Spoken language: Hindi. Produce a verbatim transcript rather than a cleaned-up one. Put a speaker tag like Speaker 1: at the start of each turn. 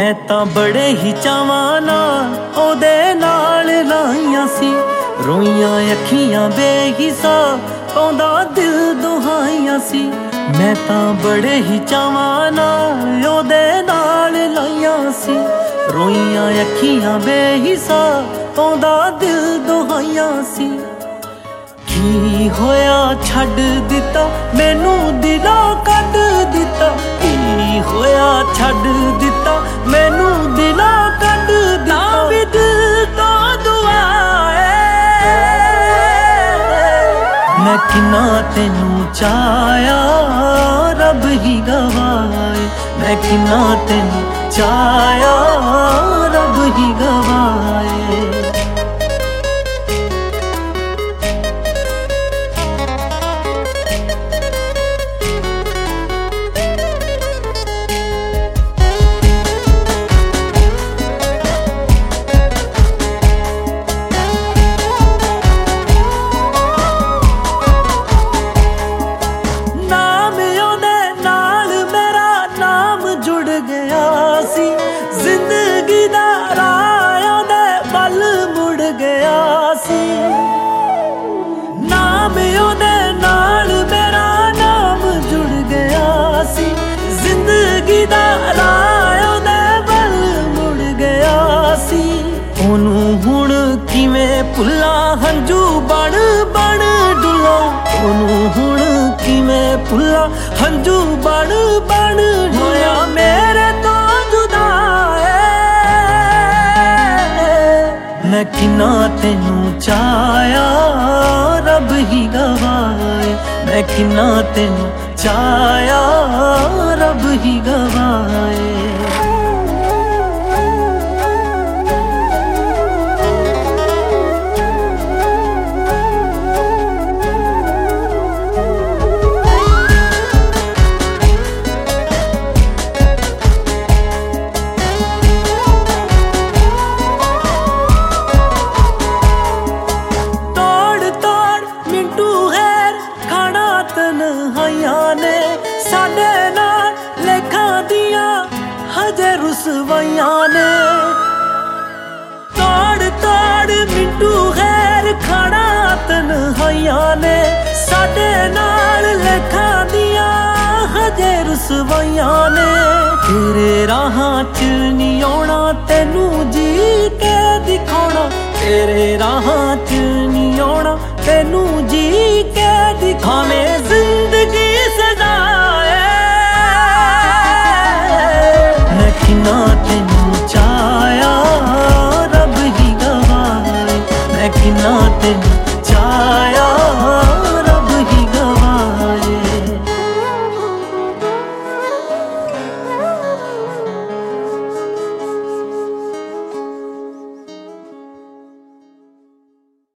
Speaker 1: मैं तां बड़े ही चावां नाल ओदे नाल लाइयां सी, रोइयां अखियां बेहिसाब पाउंदा दिल दुहाइयां सी। मैं तां बड़े ही चावां नाल ओदे नाल लाइयां सी, रोइयां अखियां बेहिसाब पाउंदा दिल दुहाइयां सी। की होया छड्ड दिता मैनू दिलों कड्ड दिता, की होया छड्ड दिता मैनू दिलों कड्ड दिता। भी दिल तो दुआ है मैं किन्ना तेनू चाया रब ही गवाए, मैं किन्ना तेनू चाया रब ही गवाए। जिंदगी दा राह दे बल मुड़ गया सी, नाम ओदे नाल मेरा नाम जुड़ गया सी। जिंदगी दा राह दे बल मुड़ गया सी। ओनू हुण किवें भुल्ला हंजू बण बण डुला, ओनू हुण किवें भुल्ला हंजू बण बण होया मेरे तो जुदा। मैं किन्ना तेनू चाया रब ही गवाए, मैं किन्ना तेनू चाया रब ही गवाए। ने साडे नाल लेखां दियां हजे रुसवाइयां ने, तोड़ तोड़ मिंटू खैर खाना तन्हाइयां ने। साडे नाल लेखां दियां हजे रुसवाइयां ने। तेरे राहां च नी आउणा तेनू जी के दिखाउणा, तेरे राहां च नी आउणा तेनू